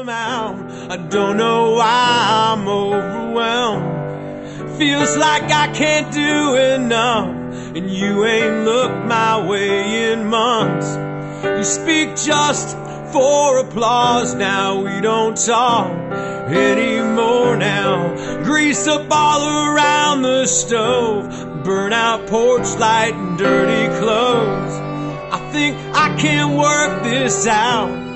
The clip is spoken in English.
amount. I don't know why I'm overwhelmed. Feels like I can't do enough, and you ain't looked my way in months. You speak just for applause, now we don't talk anymore now. Grease up all around the stove, burn out porch light and dirty clothes. I think I can work this out.